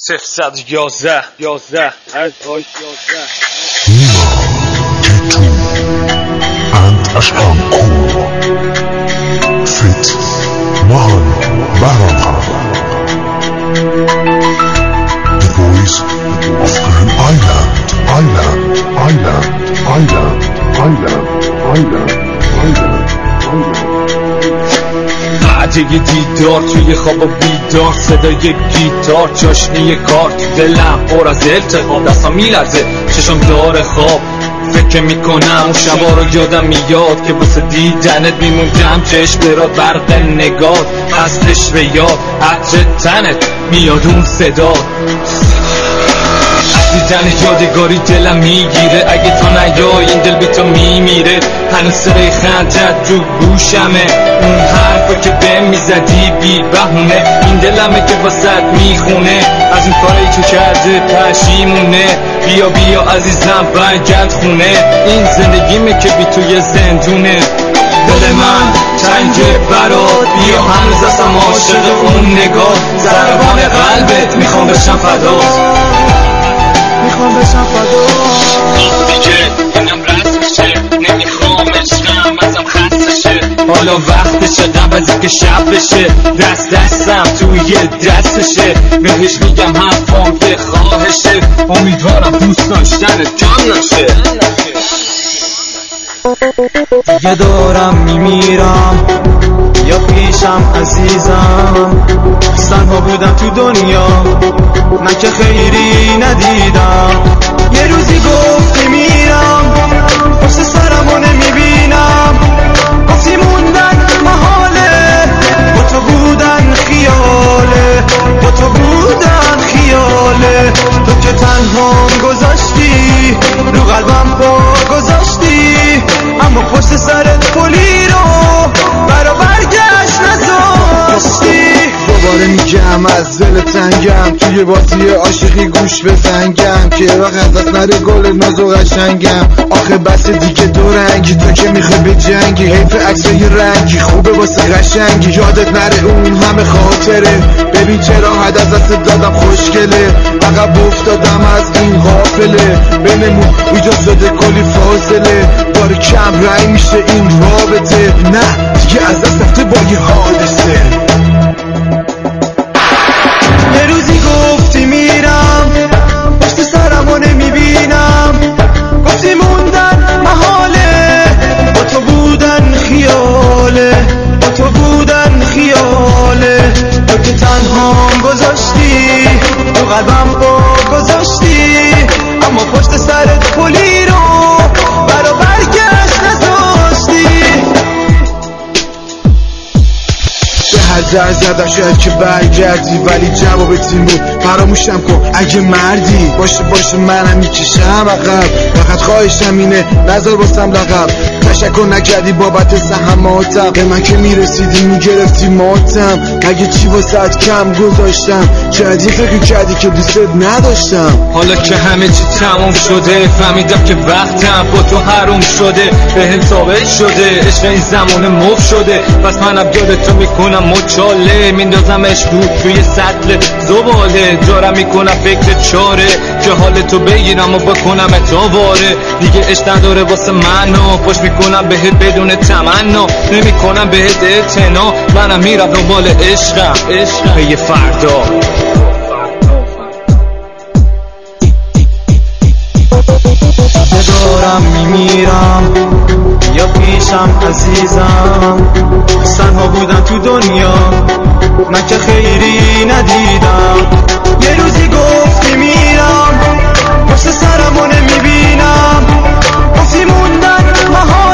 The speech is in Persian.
011 از آی 11 and Ashkanku Fit Mahan Baranha, the boys of Grand Island. بعد یه دیدار توی خواب و بیدار، صدای گیتار، چاشنی کار تو دلم پر از التهاب، دستم میلرزه چشم داره خواب، فکر میکنم اون شبا رو یادم میاد که واسه دیدنت میموندم، چشم برات برق نگاه هستش به یاد، عطر تنت میاد اون صدا، دیدن یادگاری دلم میگیره، اگه تو نیای این دل بی تو میمیره، هنوز صدای خندت تو گوشمه، اون حرفا که بهم میزدی بی بهونه، این دلمه که واسط میخونه، از این کاری که کرده پشیمونه، بیا عزیزم برگرد خونه، این زندگیمه که بی توی زندونه، دل من تنگه برات، بیا هنوز هستم عاشق اون نگاه، ضربان قلبت میخوام بشم فدات، میخوام بشم فدا دیگه اینم رسمشه، نمیخوام عشقم ازم خستشه، حالا وقتشه قبل از اینکه شب بشه، دستم توی دستشه، بهش میگم حرفام که خواهشه، امیدوارم دوست داشتنت کم نشه، دیگه دارم میمیرم یا پیشم عزیزم، تنها بودم تو دنیا من که خیری ندیدم، یه روزی گفتی میرم پشت سرمو نمیبینم، گفتی موندن محاله، با تو بودن خیاله، با تو بودن خیاله، تو که تنها گذاشتی رو قلبم پا گذاشتی، اما پشت سرت پلی رو برا برگشت نذاشتی، دوباره میگم از دل تنگم، توی بازی عاشقی گوش بزنگم، که وقت از دست نره گل ناز و قشنگم، آخه بس دیگه دو رنگی، تو که میخوای به جنگی، حیف عکسای رنگی خوبه واسه قشنگی، یادت نره اون همه خاطره، ببین چرا حد از دست دادم خوشگله، عقب افتادم از این قافله، بینمون ایجاد شده کلی فاصله، داره کم رنگ میشه این رابطه، نه دیگه از دست رفته با یه حادثه، یه روزی گفتی میرم پشت سرمو نمیبینم، گفتی موندن محاله، با تو بودن خیاله، با تو بودن خیاله، تو که تنها گذاشتی تو قلبم پا گذاشتی، اما پشت سرت پلی رو برا برگشت نذاشتی، هزار زدم شاید که برگردی، ولی جواب تیم بود فراموشم کن اگه مردی، باشه منم میکشم عقب، فقط خواهشم اینه نظر واسم لقب، تشکر نکردی بابت سهماتم، به من که میرسیدی میگرفتی ماتم، اگه چی واسط کم گذاشتم، شاید یه فکر کردی که دوست نداشتم، حالا که همه چی تموم شده، فهمیدم که وقتم با تو حروم شده، بهم ثابت شده عشق این زمان مف شده، پس منم یادتو میکنم مچاله، میندازمش توی سطل زباله، جارم میکنم فکر چاره، که حالتو بگیرم و بکنم اتاواره، دیگه عشق نداره واسه منو، پشت میکنم بهت بدون تمنا، نمیکنم بهت اعتنا، منم میرم دنبال عشقم پی فردا، دارم میمیرم یا پیشم عزیزم، تنها بودم تو دنیا من که خیری ندیدم، یه روزی گفتی میرم پشت سرمو نمیبینم، گفتی موندن محال